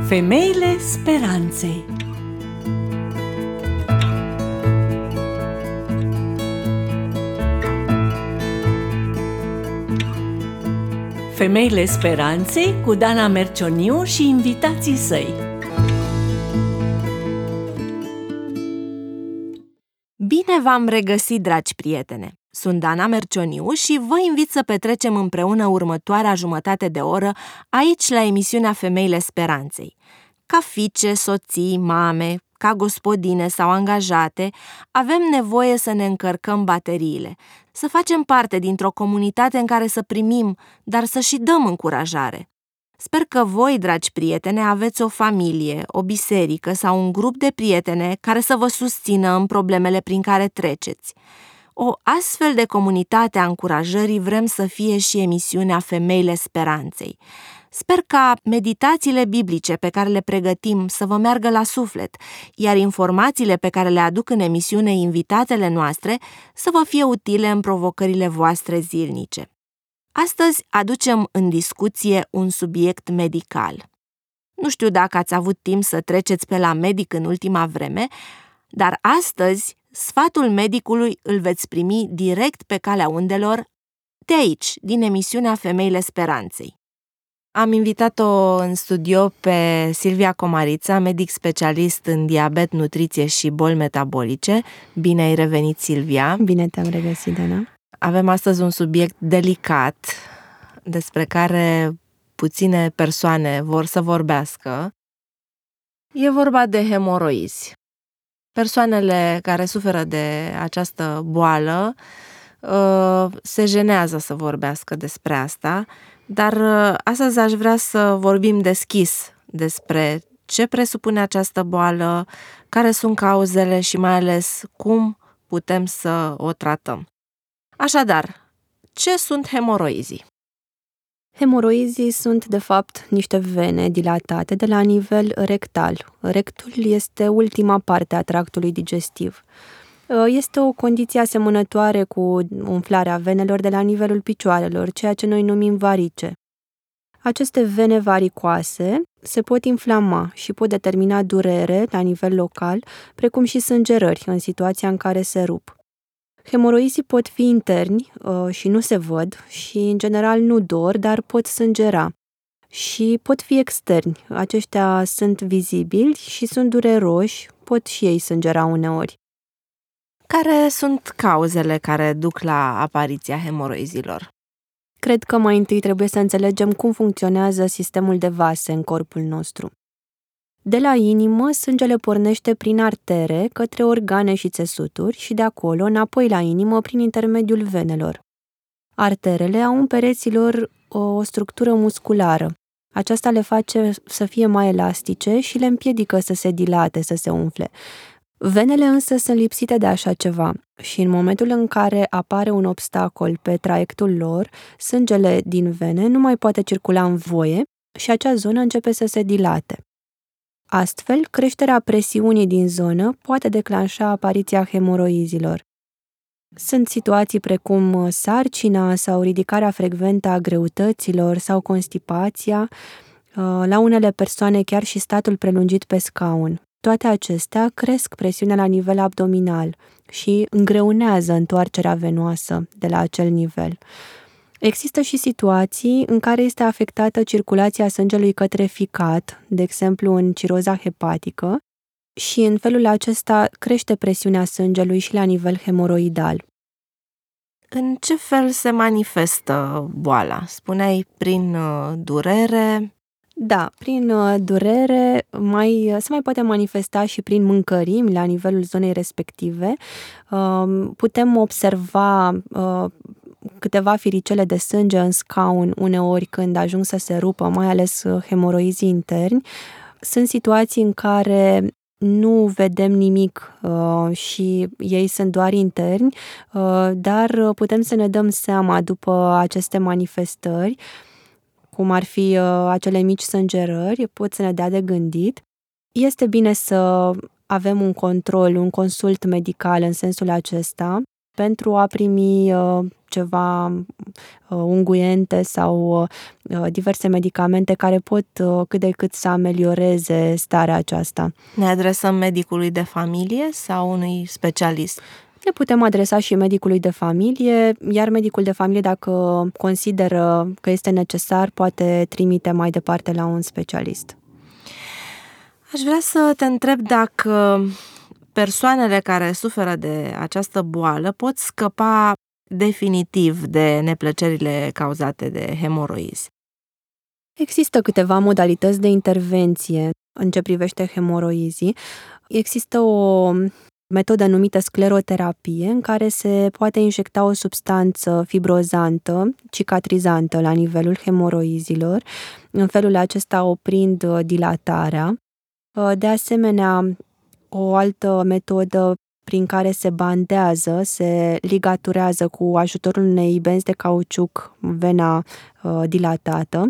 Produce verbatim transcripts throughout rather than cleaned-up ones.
Femeile Speranței. Femeile Speranței cu Dana Mercioniu și invitații săi. Bine v-am regăsit, dragi prietene! Sunt Dana Mercioniu și vă invit să petrecem împreună următoarea jumătate de oră aici la emisiunea Femeile Speranței. Ca fiice, soții, mame, ca gospodine sau angajate, avem nevoie să ne încărcăm bateriile, să facem parte dintr-o comunitate în care să primim, dar să și dăm încurajare. Sper că voi, dragi prietene, aveți o familie, o biserică sau un grup de prietene care să vă susțină în problemele prin care treceți. O astfel de comunitate a încurajării vrem să fie și emisiunea Femeile Speranței. Sper ca meditațiile biblice pe care le pregătim să vă meargă la suflet, iar informațiile pe care le aduc în emisiune invitatele noastre să vă fie utile în provocările voastre zilnice. Astăzi aducem în discuție un subiect medical. Nu știu dacă ați avut timp să treceți pe la medic în ultima vreme, dar astăzi sfatul medicului îl veți primi direct pe calea undelor, de aici, din emisiunea Femeile Speranței. Am invitat-o în studio pe Silvia Comarița, medic specialist în diabet, nutriție și boli metabolice. Bine ai revenit, Silvia! Bine te-am regăsit, Dana! Avem astăzi un subiect delicat despre care puține persoane vor să vorbească. E vorba de hemoroizi. Persoanele care suferă de această boală se jenează să vorbească despre asta, dar astăzi aș vrea să vorbim deschis despre ce presupune această boală, care sunt cauzele și mai ales cum putem să o tratăm. Așadar, ce sunt hemoroizii? Hemoroizii sunt, de fapt, niște vene dilatate de la nivel rectal. Rectul este ultima parte a tractului digestiv. Este o condiție asemănătoare cu umflarea venelor de la nivelul picioarelor, ceea ce noi numim varice. Aceste vene varicoase se pot inflama și pot determina durere la nivel local, precum și sângerări în situația în care se rup. Hemoroizii pot fi interni uh, și nu se văd și, în general, nu dor, dar pot sângera. Și pot fi externi. Aceștia sunt vizibili și sunt dureroși, pot și ei sângera uneori. Care sunt cauzele care duc la apariția hemoroizilor? Cred că mai întâi trebuie să înțelegem cum funcționează sistemul de vase în corpul nostru. De la inimă, sângele pornește prin artere către organe și țesuturi și de acolo înapoi la inimă prin intermediul venelor. Arterele au în pereții lor o, o structură musculară. Aceasta le face să fie mai elastice și le împiedică să se dilate, să se umfle. Venele însă sunt lipsite de așa ceva și în momentul în care apare un obstacol pe traiectul lor, sângele din vene nu mai poate circula în voie și acea zonă începe să se dilate. Astfel, creșterea presiunii din zonă poate declanșa apariția hemoroizilor. Sunt situații precum sarcina sau ridicarea frecventă a greutăților sau constipația, la unele persoane chiar și statul prelungit pe scaun. Toate acestea cresc presiunea la nivel abdominal și îngreunează întoarcerea venoasă de la acel nivel. Există și situații în care este afectată circulația sângelui către ficat, de exemplu în ciroza hepatică, și în felul acesta crește presiunea sângelui și la nivel hemoroidal. În ce fel se manifestă boala? Spuneai prin durere? Da, prin durere mai, se mai poate manifesta și prin mâncărimi la nivelul zonei respective. Putem observa câteva firicele de sânge în scaun uneori când ajung să se rupă, mai ales hemoroizii interni. Sunt situații în care nu vedem nimic uh, și ei sunt doar interni, uh, dar putem să ne dăm seama după aceste manifestări, cum ar fi uh, acele mici sângerări, pot să ne dea de gândit. Este bine să avem un control, un consult medical în sensul acesta, pentru a primi uh, ceva uh, unguente sau uh, diverse medicamente care pot uh, cât de cât să amelioreze starea aceasta. Ne adresăm medicului de familie sau unui specialist? Ne putem adresa și medicului de familie, iar medicul de familie, dacă consideră că este necesar, poate trimite mai departe la un specialist. Aș vrea să te întreb dacă persoanele care suferă de această boală pot scăpa definitiv de neplăcerile cauzate de hemoroizi. Există câteva modalități de intervenție în ce privește hemoroizii. Există o metodă numită scleroterapie, în care se poate injecta o substanță fibrozantă, cicatrizantă la nivelul hemoroizilor, în felul acesta oprind dilatarea. De asemenea, o altă metodă prin care se bandează, se ligaturează cu ajutorul unei benzi de cauciuc vena dilatată.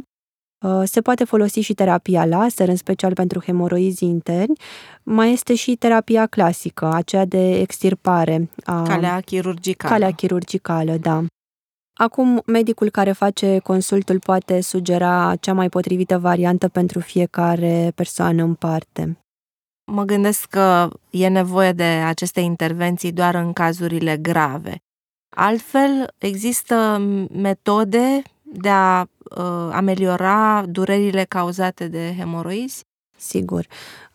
Se poate folosi și terapia laser, în special pentru hemoroizii interni. Mai este și terapia clasică, aceea de extirpare. A... Calea chirurgicală. Calea chirurgicală, da. Acum, medicul care face consultul poate sugera cea mai potrivită variantă pentru fiecare persoană în parte. Mă gândesc că e nevoie de aceste intervenții doar în cazurile grave. Altfel, există metode de a uh, ameliora durerile cauzate de hemoroizi? Sigur.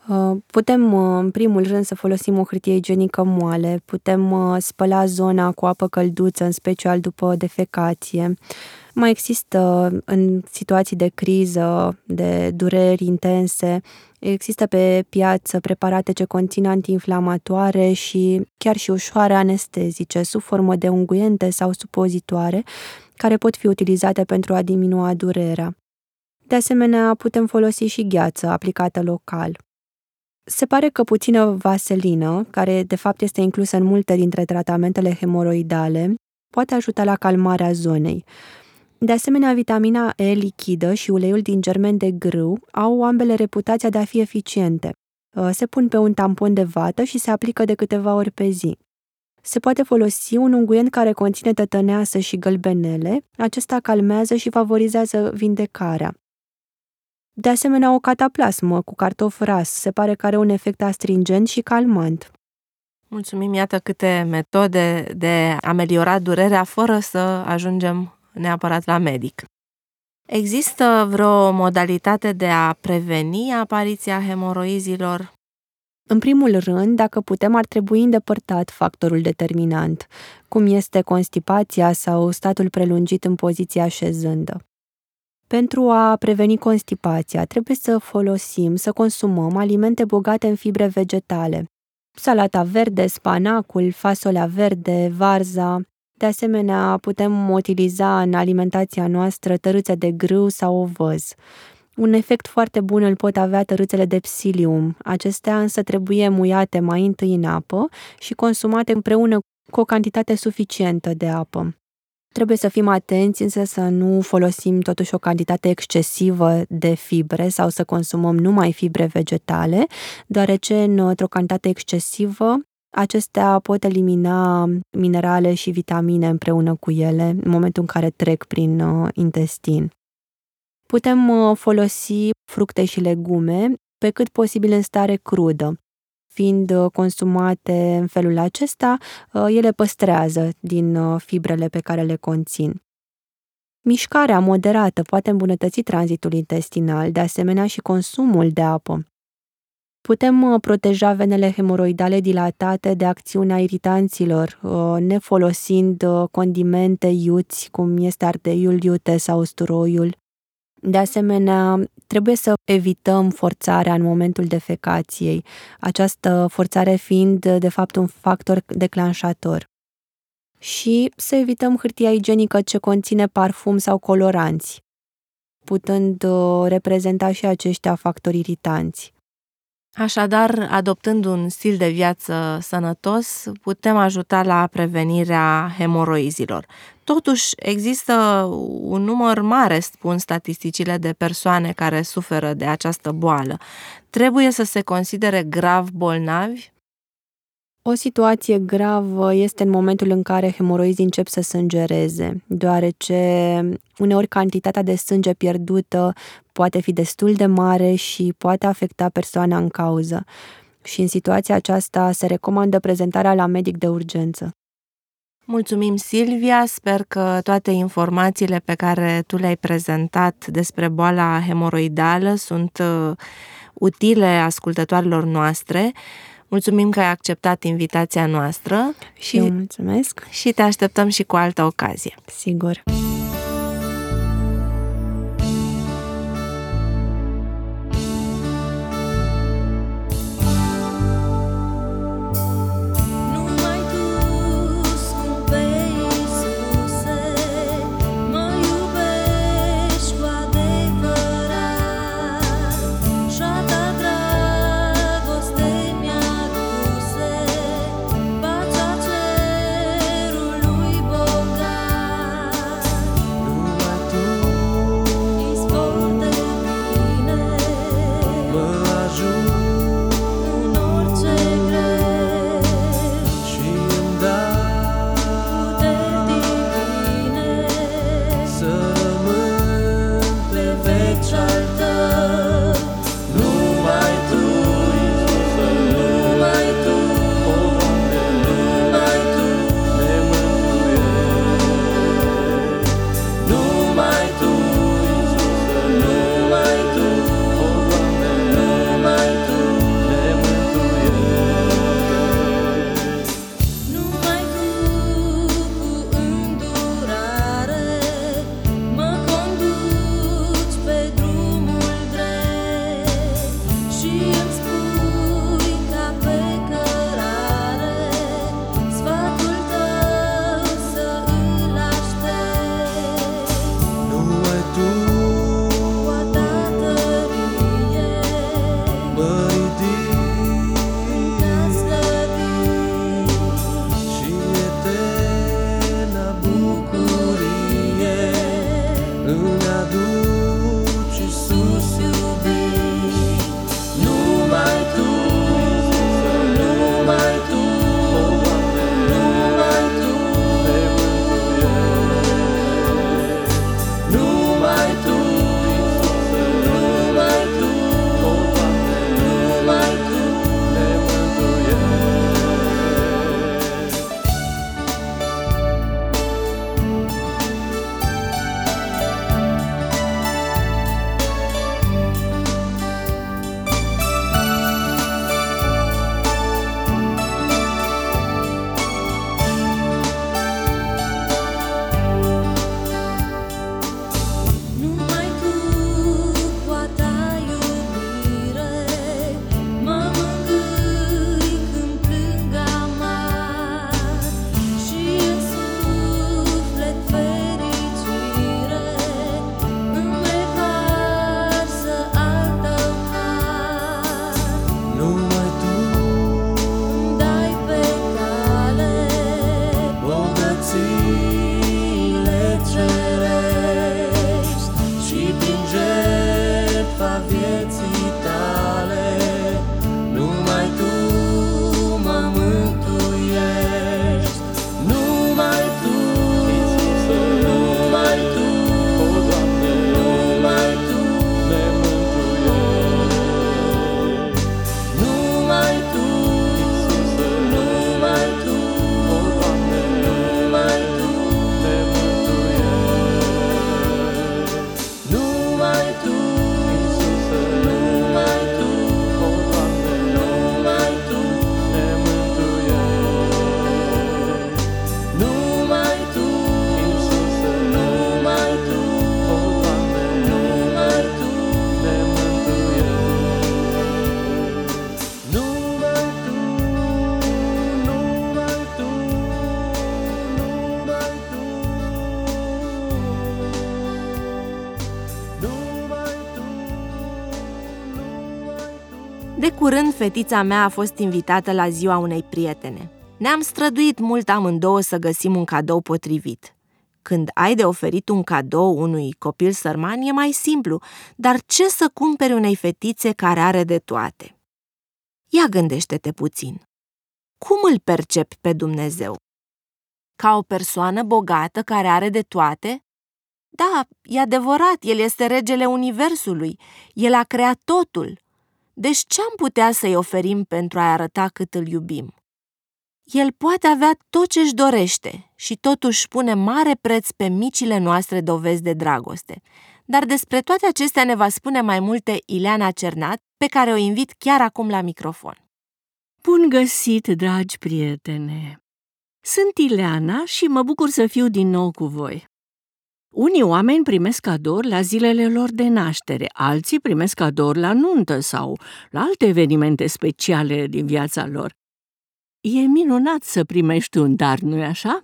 Putem, în primul rând, să folosim o hârtie igienică moale, putem spăla zona cu apă călduță, în special după defecație. Mai există, în situații de criză, de dureri intense, există pe piață preparate ce conțin antiinflamatoare și chiar și ușoare anestezice, sub formă de unguente sau supozitoare, care pot fi utilizate pentru a diminua durerea. De asemenea, putem folosi și gheață aplicată local. Se pare că puțină vaselină, care de fapt este inclusă în multe dintre tratamentele hemoroidale, poate ajuta la calmarea zonei. De asemenea, vitamina E lichidă și uleiul din germen de grâu au ambele reputația de a fi eficiente. Se pun pe un tampon de vată și se aplică de câteva ori pe zi. Se poate folosi un unguent care conține tătăneasă și gălbenele, acesta calmează și favorizează vindecarea. De asemenea, o cataplasmă cu cartof ras se pare că are un efect astringent și calmant. Mulțumim, iată câte metode de a ameliora durerea fără să ajungem neapărat la medic. Există vreo modalitate de a preveni apariția hemoroizilor? În primul rând, dacă putem, ar trebui îndepărtat factorul determinant, cum este constipația sau statul prelungit în poziția așezândă. Pentru a preveni constipația, trebuie să folosim, să consumăm alimente bogate în fibre vegetale. Salata verde, spanacul, fasolea verde, varza. De asemenea, putem utiliza în alimentația noastră tărâțe de grâu sau ovăz. Un efect foarte bun îl pot avea tărâțele de psyllium. Acestea însă trebuie muiate mai întâi în apă și consumate împreună cu o cantitate suficientă de apă. Trebuie să fim atenți, însă să nu folosim totuși o cantitate excesivă de fibre sau să consumăm numai fibre vegetale, deoarece într-o cantitate excesivă acestea pot elimina minerale și vitamine împreună cu ele în momentul în care trec prin intestin. Putem folosi fructe și legume pe cât posibil în stare crudă. Fiind consumate în felul acesta, ele păstrează din fibrele pe care le conțin. Mișcarea moderată poate îmbunătăți tranzitul intestinal, de asemenea și consumul de apă. Putem proteja venele hemoroidale dilatate de acțiunea iritanților, nefolosind condimente iuți, cum este ardeiul iute sau usturoiul. De asemenea, trebuie să evităm forțarea în momentul defecației, această forțare fiind, de fapt, un factor declanșator. Și să evităm hârtia igienică ce conține parfum sau coloranți, putând reprezenta și aceștia factori iritanți. Așadar, adoptând un stil de viață sănătos, putem ajuta la prevenirea hemoroizilor. Totuși, există un număr mare, spun statisticile, de persoane care suferă de această boală. Trebuie să se considere grav bolnavi? O situație gravă este în momentul în care hemoroizii încep să sângereze, deoarece uneori cantitatea de sânge pierdută poate fi destul de mare și poate afecta persoana în cauză. Și în situația aceasta se recomandă prezentarea la medic de urgență. Mulțumim, Silvia, sper că toate informațiile pe care tu le-ai prezentat despre boala hemoroidală sunt utile ascultătoarelor noastre. Mulțumim că ai acceptat invitația noastră. Și eu mulțumesc. Și te așteptăm și cu altă ocazie. Sigur. De curând, fetița mea a fost invitată la ziua unei prietene. Ne-am străduit mult amândouă să găsim un cadou potrivit. Când ai de oferit un cadou unui copil sărman, e mai simplu, dar ce să cumperi unei fetițe care are de toate? Ia gândește-te puțin. cum îl percepi pe Dumnezeu? Ca o persoană bogată care are de toate? Da, e adevărat, El este regele universului, El a creat totul. Deci ce-am putea să-i oferim pentru a arăta cât îl iubim? El poate avea tot ce-și dorește și totuși pune mare preț pe micile noastre dovezi de dragoste. Dar despre toate acestea ne va spune mai multe Ileana Cernat, pe care o invit chiar acum la microfon. Bun găsit, dragi prietene! Sunt Ileana și mă bucur să fiu din nou cu voi. Unii oameni primesc cadouri la zilele lor de naștere, alții primesc cadouri la nuntă sau la alte evenimente speciale din viața lor. E minunat să primești un dar, nu-i așa?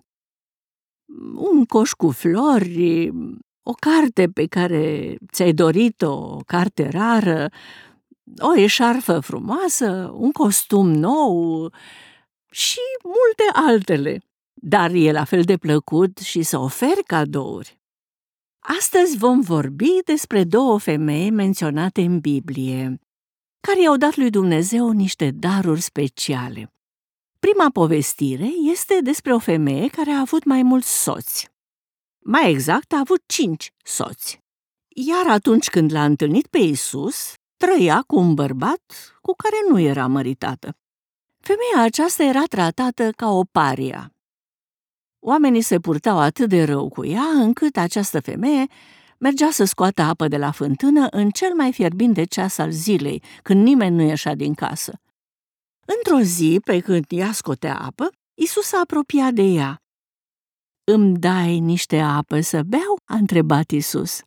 Un coș cu flori, o carte pe care ți-ai dorit-o, o carte rară, o eșarfă frumoasă, un costum nou și multe altele. Dar e la fel de plăcut și să oferi cadouri. Astăzi vom vorbi despre două femei menționate în Biblie, care i-au dat lui Dumnezeu niște daruri speciale. Prima povestire este despre o femeie care a avut mai mulți soți. Mai exact, a avut cinci soți. Iar atunci când l-a întâlnit pe Iisus, trăia cu un bărbat cu care nu era măritată. Femeia aceasta era tratată ca o paria. Oamenii se purtau atât de rău cu ea, încât această femeie mergea să scoată apă de la fântână în cel mai fierbinte ceas al zilei, când nimeni nu ieșea din casă. Într-o zi, pe când ea scotea apă, Iisus s-a apropiat de ea. „Îmi dai niște apă să beau?" a întrebat Iisus.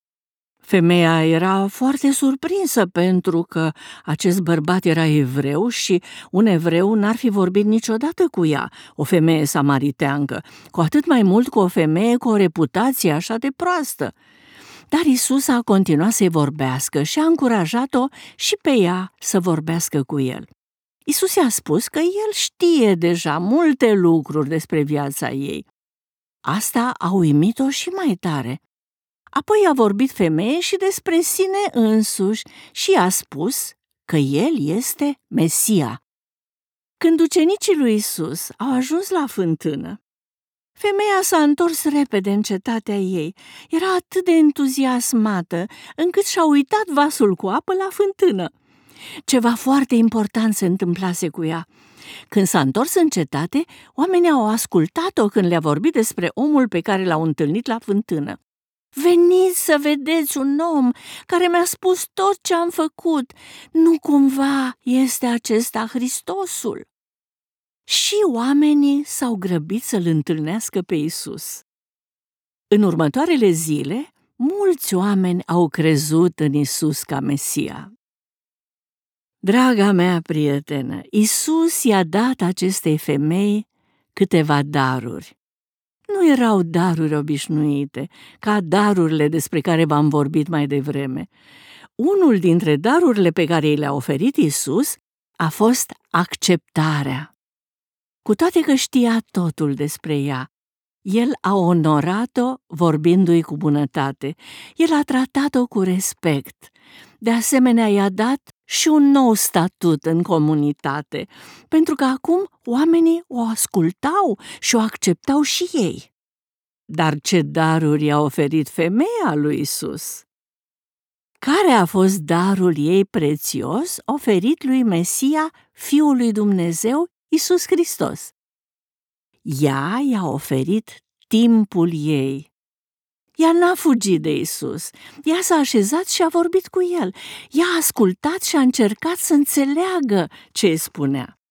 Femeia era foarte surprinsă pentru că acest bărbat era evreu și un evreu n-ar fi vorbit niciodată cu ea, o femeie samariteancă, cu atât mai mult cu o femeie cu o reputație așa de proastă. Dar Iisus a continuat să-i vorbească și a încurajat-o și pe ea să vorbească cu el. Iisus i-a spus că el știe deja multe lucruri despre viața ei. Asta a uimit-o și mai tare. Apoi a vorbit femeie și despre sine însuși și a spus că el este Mesia. Când ucenicii lui Iisus au ajuns la fântână, femeia s-a întors repede în cetatea ei. Era atât de entuziasmată încât și-a uitat vasul cu apă la fântână. Ceva foarte important se întâmplase cu ea. Când s-a întors în cetate, oamenii au ascultat-o când le-a vorbit despre omul pe care l-au întâlnit la fântână. „Veniți să vedeți un om care mi-a spus tot ce am făcut. Nu cumva este acesta Hristosul?” Și oamenii s-au grăbit să-l întâlnească pe Iisus. În următoarele zile, mulți oameni au crezut în Iisus ca Mesia. Draga mea prietenă, Iisus i-a dat acestei femei câteva daruri. Nu erau daruri obișnuite, ca darurile despre care v-am vorbit mai devreme. Unul dintre darurile pe care i le-a oferit Iisus a fost acceptarea. Cu toate că știa totul despre ea, el a onorat-o vorbindu-i cu bunătate. El a tratat-o cu respect. De asemenea, i-a dat și un nou statut în comunitate, pentru că acum oamenii o ascultau și o acceptau și ei. Dar ce daruri i-a oferit femeia lui Iisus? Care a fost darul ei prețios oferit lui Mesia, Fiul lui Dumnezeu, Iisus Hristos? Ea i-a oferit timpul ei. Ea n-a fugit de Iisus. Ea s-a așezat și a vorbit cu el. Ea a ascultat și a încercat să înțeleagă ce îi spunea.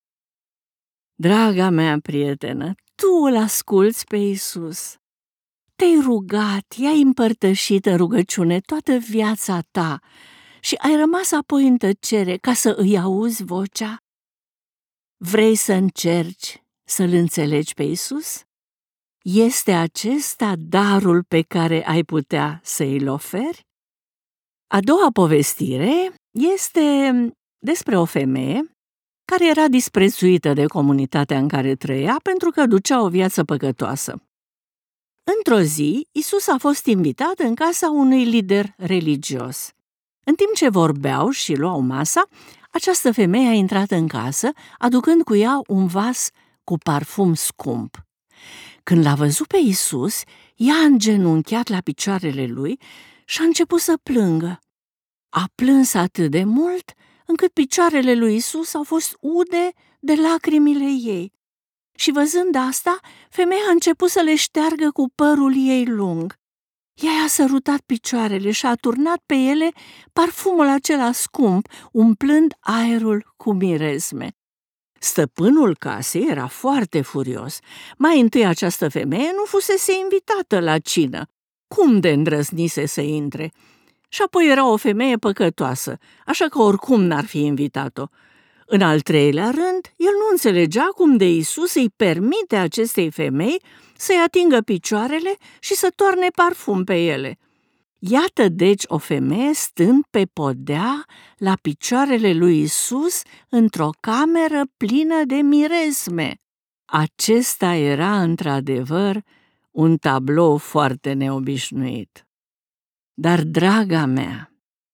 Draga mea prietenă, tu îl asculți pe Iisus. Te-ai rugat, i-ai împărtășit în rugăciune toată viața ta și ai rămas apoi în tăcere ca să îi auzi vocea? Vrei să încerci să-L înțelegi pe Iisus? Este acesta darul pe care ai putea să îl oferi? A doua povestire este despre o femeie care era disprețuită de comunitatea în care trăia pentru că ducea o viață păcătoasă. Într-o zi, Iisus a fost invitat în casa unui lider religios. În timp ce vorbeau și luau masa, Această femeie a intrat în casă, aducând cu ea un vas cu parfum scump. Când l-a văzut pe Iisus, ea a îngenunchiat la picioarele lui și a început să plângă. A plâns atât de mult încât picioarele lui Iisus au fost ude de lacrimile ei. Și văzând asta, femeia a început să le șteargă cu părul ei lung. Ea i-a sărutat picioarele și a turnat pe ele parfumul acela scump, umplând aerul cu miresme. Stăpânul casei era foarte furios. Mai întâi această femeie nu fusese invitată la cină. Cum de îndrăznise să intre? Și apoi era o femeie păcătoasă, așa că oricum n-ar fi invitat-o. În al treilea rând, el nu înțelegea cum de Iisus îi permite acestei femei să-i atingă picioarele și să toarne parfum pe ele. Iată deci o femeie stând pe podea la picioarele lui Iisus într-o cameră plină de miresme. Acesta era într-adevăr un tablou foarte neobișnuit. Dar, draga mea,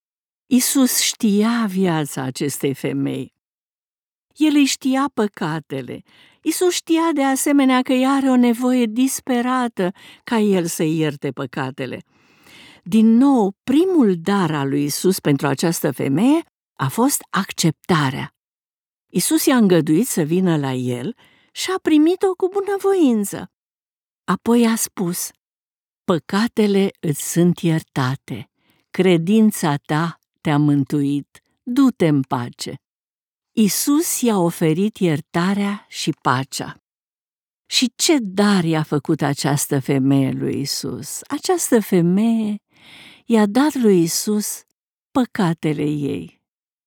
Iisus știa viața acestei femei. El îi știa păcatele. Iisus știa de asemenea că ea are o nevoie disperată ca el să-i ierte păcatele. Din nou, primul dar al lui Iisus pentru această femeie a fost acceptarea. Iisus i-a îngăduit să vină la el și a primit-o cu bunăvoință. Apoi a spus: păcatele îți sunt iertate, credința ta te-a mântuit, du-te în pace. Iisus i-a oferit iertarea și pacea. Și ce dar i-a făcut această femeie lui Iisus? Această femeie i-a dat lui Iisus păcatele ei.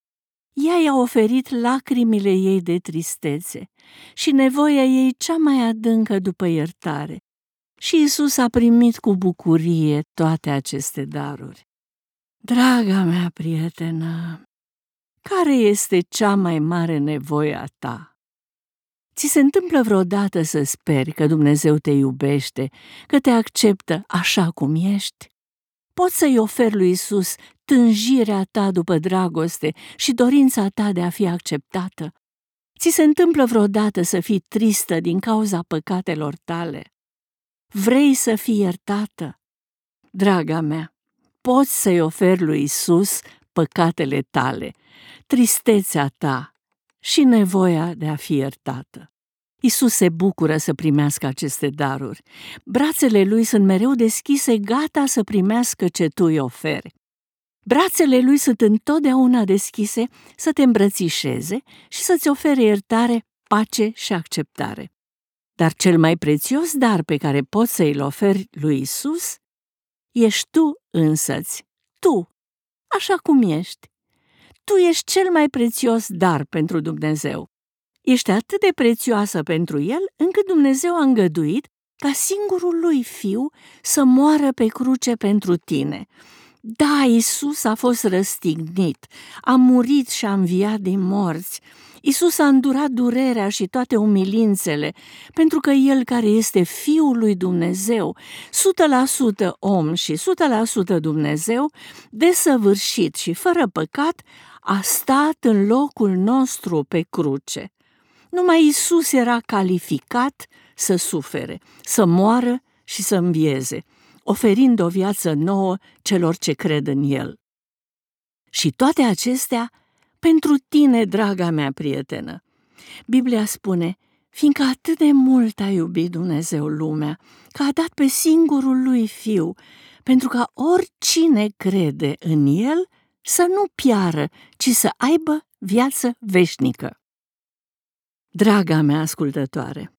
Ea i-a oferit lacrimile ei de tristețe și nevoia ei cea mai adâncă după iertare. Și Iisus a primit cu bucurie toate aceste daruri. Draga mea prietenă, care este cea mai mare nevoie a ta? Ți se întâmplă vreodată să speri că Dumnezeu te iubește, că te acceptă așa cum ești? Poți să-i oferi lui Iisus tânjirea ta după dragoste și dorința ta de a fi acceptată? Ți se întâmplă vreodată să fii tristă din cauza păcatelor tale? Vrei să fii iertată? Draga mea, poți să-i oferi lui Iisus păcatele tale, tristețea ta și nevoia de a fi iertată. Iisus se bucură să primească aceste daruri. Brațele lui sunt mereu deschise, gata să primească ce tu îi oferi. Brațele lui sunt întotdeauna deschise să te îmbrățișeze și să-ți ofere iertare, pace și acceptare. Dar cel mai prețios dar pe care poți să-i oferi lui Iisus ești tu însăți, tu, așa cum ești. Tu ești cel mai prețios dar pentru Dumnezeu. Ești atât de prețioasă pentru El, încât Dumnezeu a îngăduit ca singurul lui Fiu să moară pe cruce pentru tine. Da, Iisus a fost răstignit, a murit și a înviat din morți. Iisus a îndurat durerea și toate umilințele, pentru că El, care este Fiul lui Dumnezeu, o sută la sută om și o sută la sută Dumnezeu, desăvârșit și fără păcat, a stat în locul nostru pe cruce. Numai Iisus era calificat să sufere, să moară și să învieze, oferind o viață nouă celor ce cred în El. Și toate acestea pentru tine, draga mea prietenă. Biblia spune: fiindcă atât de mult a iubit Dumnezeu lumea, că a dat pe singurul lui Fiu, pentru ca oricine crede în El să nu piară, ci să aibă viață veșnică. Draga mea ascultătoare,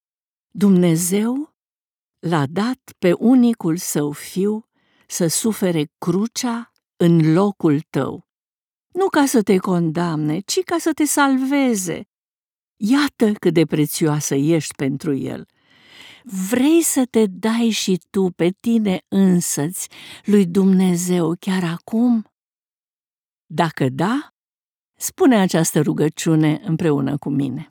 Dumnezeu l-a dat pe unicul Său Fiu să sufere crucea în locul tău. Nu ca să te condamne, ci ca să te salveze. Iată cât de prețioasă ești pentru El. Vrei să te dai și tu pe tine însăți lui Dumnezeu chiar acum? Dacă da, spune această rugăciune împreună cu mine.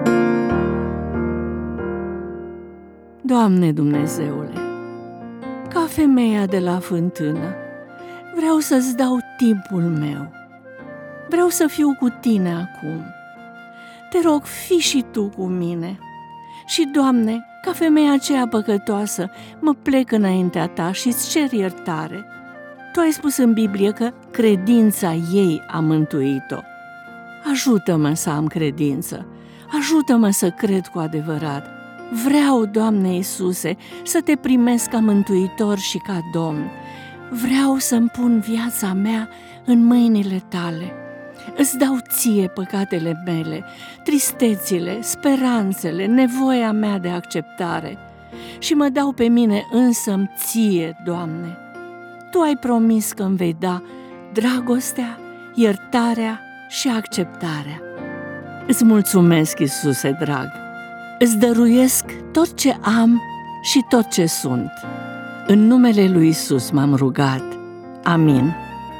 Doamne Dumnezeule, ca femeia de la fântână. Vreau să-ți dau timpul meu. Vreau să fiu cu tine acum. Te rog, fii și tu cu mine. Și, Doamne, ca femeia aceea păcătoasă, mă plec înaintea ta și îți cer iertare. Tu ai spus în Biblie că credința ei a mântuit-o. Ajută-mă să am credință. Ajută-mă să cred cu adevărat. Vreau, Doamne Iisuse, să te primesc ca mântuitor și ca Domn. Vreau să-mi pun viața mea în mâinile tale. Îți dau ție păcatele mele, tristețile, speranțele, nevoia mea de acceptare și mă dau pe mine însă-mi ție, Doamne. Tu ai promis că îmi vei da dragostea, iertarea și acceptarea. Îți mulțumesc, Iisuse drag. Îți dăruiesc tot ce am și tot ce sunt. În numele lui Iisus m-am rugat. Amin.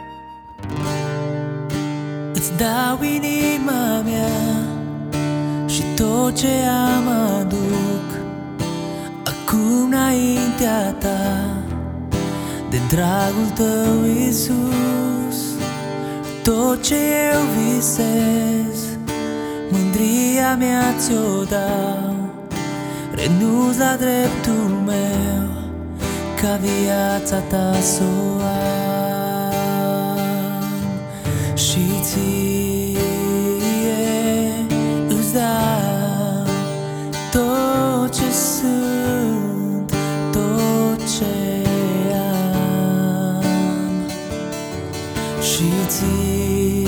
Îți dau inima mea și tot ce am aduc acum înaintea ta, de dragul tău, Iisus. Tot ce eu visez, mândria mea ți-o dau, renunț la dreptul meu, ca viața ta s-o am. Și ție îți dau tot ce sunt, tot ce am. Și ție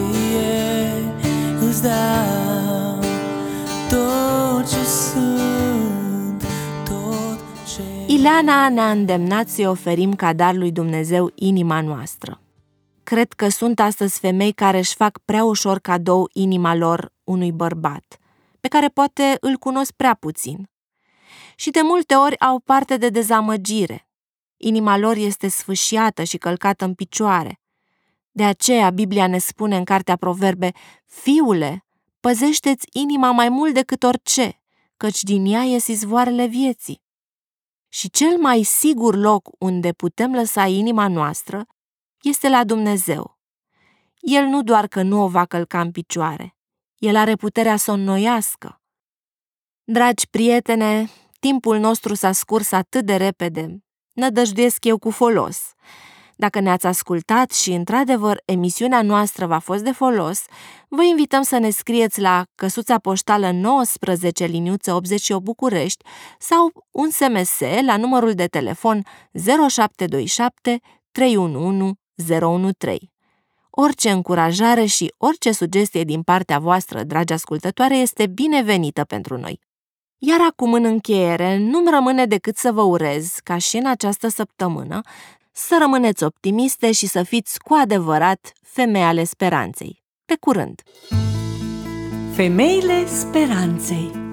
îți dau tot ce sunt, tot ce... Ileana ne-a îndemnat să-i oferim ca dar lui Dumnezeu inima noastră. Cred că sunt astăzi femei care își fac prea ușor cadou inima lor unui bărbat, pe care poate îl cunosc prea puțin. Și de multe ori au parte de dezamăgire. Inima lor este sfâșiată și călcată în picioare. De aceea Biblia ne spune în cartea Proverbe: Fiule, păzește-ți inima mai mult decât orice, căci din ea ies izvoarele vieții. Și cel mai sigur loc unde putem lăsa inima noastră este la Dumnezeu. El nu doar că nu o va călca în picioare, El are puterea să o înnoiască. Dragi prietene, timpul nostru s-a scurs atât de repede, nădăjduiesc eu cu folos. Dacă ne-ați ascultat și, într-adevăr, emisiunea noastră v-a fost de folos, vă invităm să ne scrieți la căsuța poștală nouăsprezece liniuță optzeci și opt București sau un S M S la numărul de telefon zero șapte doi șapte trei unu unu zero unu trei. Orice încurajare și orice sugestie din partea voastră, dragi ascultătoare, este binevenită pentru noi. Iar acum, în încheiere, nu-mi rămâne decât să vă urez, ca și în această săptămână, să rămâneți optimiste și să fiți cu adevărat femei ale speranței. Pe curând! Femeile speranței.